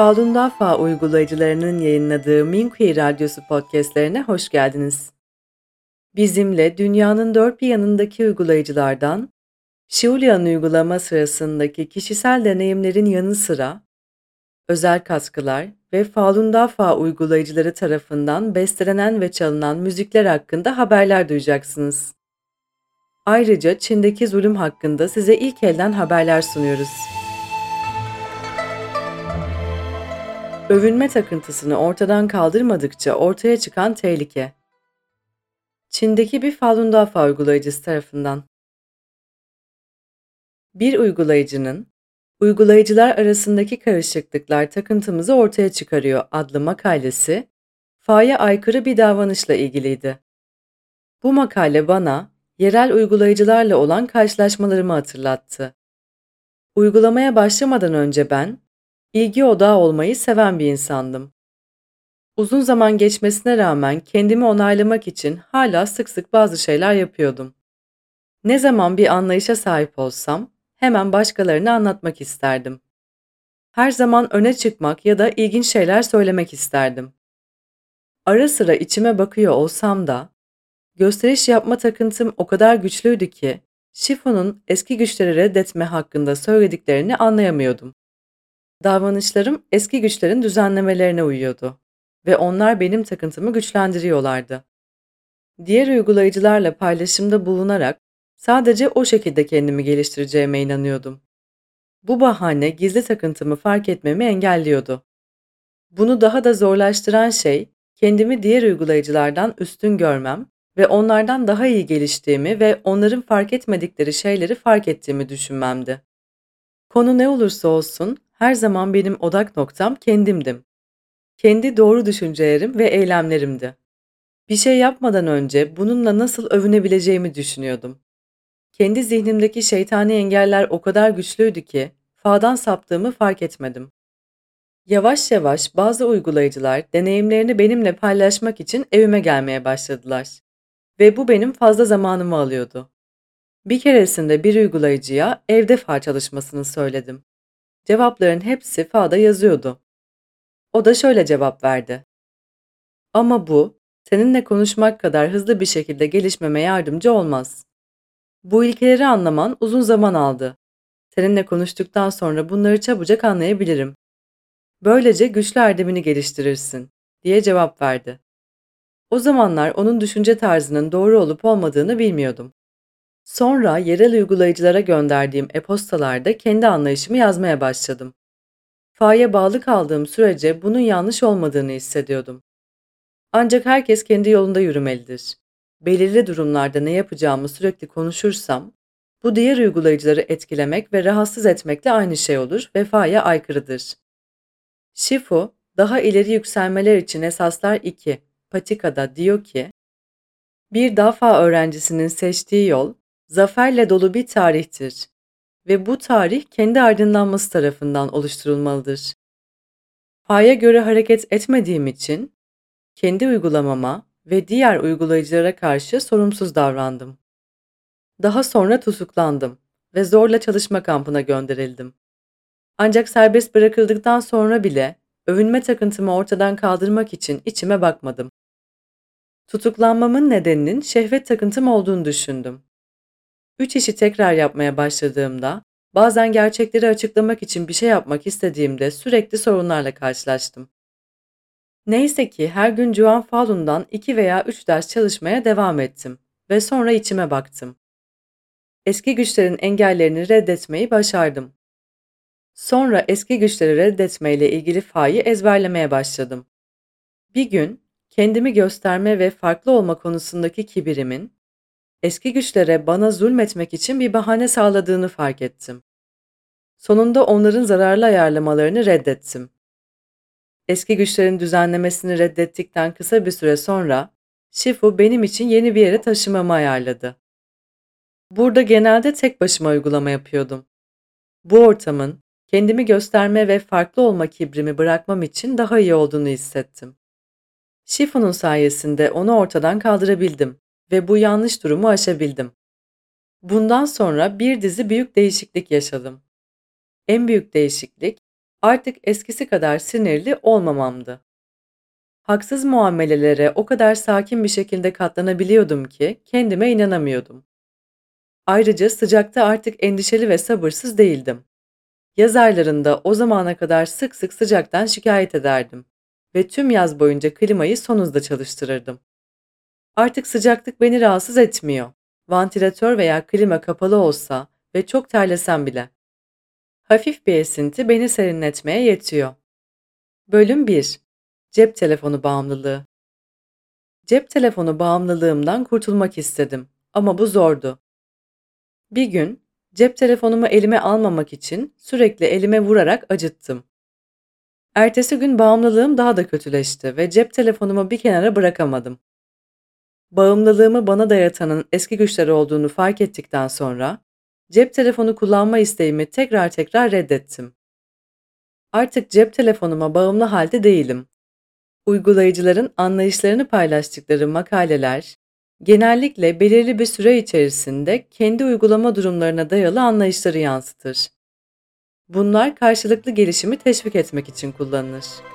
Falun Dafa uygulayıcılarının yayınladığı Minquee Radyosu podcastlerine hoş geldiniz. Bizimle dünyanın dört bir yanındaki uygulayıcılardan, Şiulian uygulama sırasındaki kişisel deneyimlerin yanı sıra, özel katkılar ve Falun Dafa uygulayıcıları tarafından bestelenen ve çalınan müzikler hakkında haberler duyacaksınız. Ayrıca Çin'deki zulüm hakkında size ilk elden haberler sunuyoruz. Övünme takıntısını ortadan kaldırmadıkça ortaya çıkan tehlike. Çin'deki bir Falun Dafa uygulayıcısı tarafından. Bir uygulayıcının "Uygulayıcılar arasındaki karışıklıklar takıntımızı ortaya çıkarıyor" adlı makalesi, Fa'ya aykırı bir davranışla ilgiliydi. Bu makale bana yerel uygulayıcılarla olan karşılaşmalarımı hatırlattı. Uygulamaya başlamadan önce ben, ilgi odağı olmayı seven bir insandım. Uzun zaman geçmesine rağmen kendimi onaylamak için hala sık sık bazı şeyler yapıyordum. Ne zaman bir anlayışa sahip olsam, hemen başkalarına anlatmak isterdim. Her zaman öne çıkmak ya da ilginç şeyler söylemek isterdim. Ara sıra içime bakıyor olsam da, gösteriş yapma takıntım o kadar güçlüydü ki, Shifu'nun eski güçleri reddetme hakkında söylediklerini anlayamıyordum. Davranışlarım eski güçlerin düzenlemelerine uyuyordu ve onlar benim takıntımı güçlendiriyorlardı. Diğer uygulayıcılarla paylaşımda bulunarak sadece o şekilde kendimi geliştireceğime inanıyordum. Bu bahane gizli takıntımı fark etmemi engelliyordu. Bunu daha da zorlaştıran şey, kendimi diğer uygulayıcılardan üstün görmem ve onlardan daha iyi geliştiğimi ve onların fark etmedikleri şeyleri fark ettiğimi düşünmemdi. Konu ne olursa olsun, her zaman benim odak noktam kendimdim. Kendi doğru düşüncelerim ve eylemlerimdi. Bir şey yapmadan önce bununla nasıl övünebileceğimi düşünüyordum. Kendi zihnimdeki şeytani engeller o kadar güçlüydü ki, fağdan saptığımı fark etmedim. Yavaş yavaş bazı uygulayıcılar deneyimlerini benimle paylaşmak için evime gelmeye başladılar. Ve bu benim fazla zamanımı alıyordu. Bir keresinde bir uygulayıcıya evde fağ çalışmasını söyledim. Cevapların hepsi fağda yazıyordu. O da şöyle cevap verdi: "Ama bu, seninle konuşmak kadar hızlı bir şekilde gelişmeme yardımcı olmaz. Bu ilkeleri anlaman uzun zaman aldı. Seninle konuştuktan sonra bunları çabucak anlayabilirim. Böylece güçlü erdemini geliştirirsin," diye cevap verdi. O zamanlar onun düşünce tarzının doğru olup olmadığını bilmiyordum. Sonra yerel uygulayıcılara gönderdiğim e-postalarda kendi anlayışımı yazmaya başladım. Fa'ya bağlı kaldığım sürece bunun yanlış olmadığını hissediyordum. Ancak herkes kendi yolunda yürümelidir. Belirli durumlarda ne yapacağımı sürekli konuşursam, bu diğer uygulayıcıları etkilemek ve rahatsız etmekle aynı şey olur ve Fa'ya aykırıdır. Shifu, daha ileri yükselmeler için esaslar 2, Patika'da diyor ki, bir Dafa öğrencisinin seçtiği yol, zaferle dolu bir tarihtir ve bu tarih kendi aydınlanması tarafından oluşturulmalıdır. Fa'ya göre hareket etmediğim için, kendi uygulamama ve diğer uygulayıcılara karşı sorumsuz davrandım. Daha sonra tutuklandım ve zorla çalışma kampına gönderildim. Ancak serbest bırakıldıktan sonra bile övünme takıntımı ortadan kaldırmak için içime bakmadım. Tutuklanmamın nedeninin şehvet takıntım olduğunu düşündüm. 3 işi tekrar yapmaya başladığımda, bazen gerçekleri açıklamak için bir şey yapmak istediğimde sürekli sorunlarla karşılaştım. Neyse ki her gün Juan Falun'dan 2 veya 3 ders çalışmaya devam ettim ve sonra içime baktım. Eski güçlerin engellerini reddetmeyi başardım. Sonra eski güçleri reddetmeyle ilgili Fa'yı ezberlemeye başladım. Bir gün kendimi gösterme ve farklı olma konusundaki kibirimin, eski güçlere bana zulmetmek için bir bahane sağladığını fark ettim. Sonunda onların zararlı ayarlamalarını reddettim. Eski güçlerin düzenlemesini reddettikten kısa bir süre sonra, Shifu benim için yeni bir yere taşımamı ayarladı. Burada genelde tek başıma uygulama yapıyordum. Bu ortamın, kendimi gösterme ve farklı olma kibrimi bırakmam için daha iyi olduğunu hissettim. Shifu'nun sayesinde onu ortadan kaldırabildim ve bu yanlış durumu aşabildim. Bundan sonra bir dizi büyük değişiklik yaşadım. En büyük değişiklik, Artık eskisi kadar sinirli olmamamdı. Haksız muamelelere o kadar sakin bir şekilde katlanabiliyordum ki kendime inanamıyordum. Ayrıca sıcakta artık endişeli ve sabırsız değildim. Yaz aylarında o zamana kadar sık sık sıcaktan şikayet ederdim ve tüm yaz boyunca klimayı son hızda çalıştırırdım. Artık sıcaklık beni rahatsız etmiyor. Vantilatör veya klima kapalı olsa ve çok terlesem bile. Hafif bir esinti beni serinletmeye yetiyor. Bölüm 1. Cep telefonu bağımlılığı. Cep telefonu bağımlılığımdan kurtulmak istedim ama bu zordu. Bir gün cep telefonumu elime almamak için sürekli elime vurarak acıttım. Ertesi gün bağımlılığım daha da kötüleşti ve cep telefonumu bir kenara bırakamadım. Bağımlılığımı bana dayatanın eski güçleri olduğunu fark ettikten sonra cep telefonu kullanma isteğimi tekrar reddettim. Artık cep telefonuma bağımlı halde değilim. Uygulayıcıların anlayışlarını paylaştıkları makaleler, genellikle belirli bir süre içerisinde kendi uygulama durumlarına dayalı anlayışları yansıtır. Bunlar karşılıklı gelişimi teşvik etmek için kullanılır.